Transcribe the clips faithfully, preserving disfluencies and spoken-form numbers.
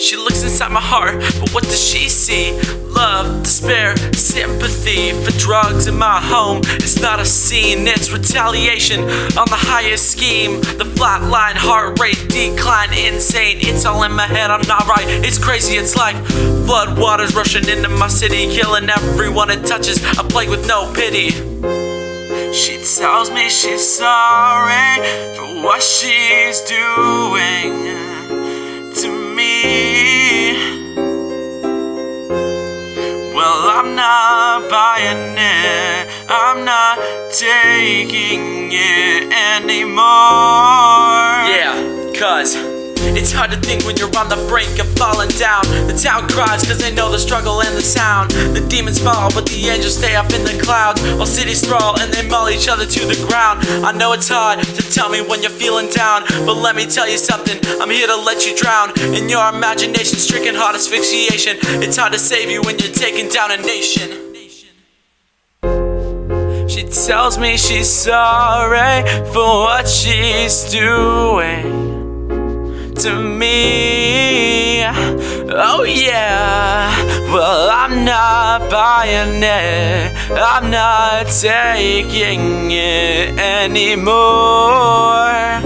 She looks inside my heart, but what does she see? Love, despair, sympathy for drugs in my home. It's not a scene, it's retaliation on the highest scheme. The flatline, heart rate decline, insane. It's all in my head, I'm not right. It's crazy, it's like flood waters rushing into my city, killing everyone it touches. A plague with no pity. She tells me she's sorry for what she's doing to me. Well, I'm not buying it, I'm not taking it anymore. Yeah, cuz it's hard to think when you're on the brink of falling down. The town cries cause they know the struggle and the sound. The demons fall but the angels stay up in the clouds, while cities sprawl and they maul each other to the ground. I know it's hard to tell me when you're feeling down, but let me tell you something, I'm here to let you drown in your imagination, stricken heart asphyxiation. It's hard to save you when you're taking down a nation. She tells me she's sorry for what she's doing to me. Oh yeah. Well, I'm not buying it, I'm not taking it anymore.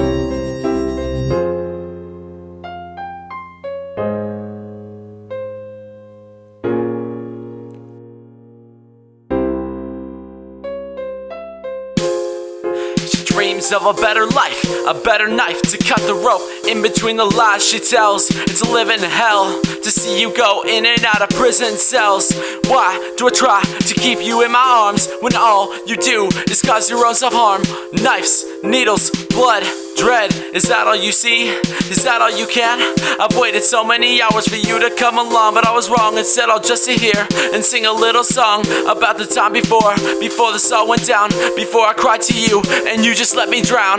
Dreams of a better life, a better knife to cut the rope in between the lies she tells. It's a living hell to see you go in and out of prison cells. Why do I try to keep you in my arms when all you do is cause your own self-harm? Knives, needles, blood, dread. Is that all you see? Is that all you can? I've waited so many hours for you to come along, but I was wrong. Instead I'll just sit here and sing a little song about the time before, before this all went down, before I cried to you and you just let me drown.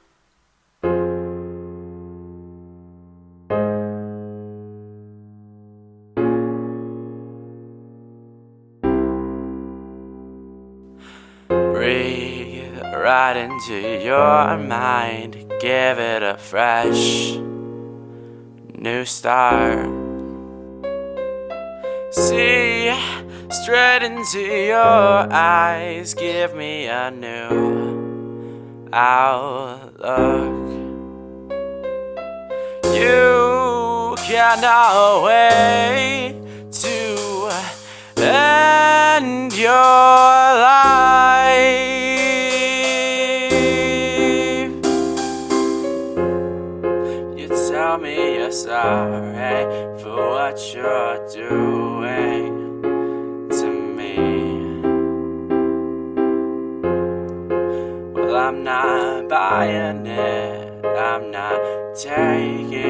Breathe right into your mind, give it a fresh new start. See straight into your eyes, give me a new outlook. You cannot wait to end your life. You tell me you're sorry for what you're doing to me. Well, I'm not buying it, I'm not taking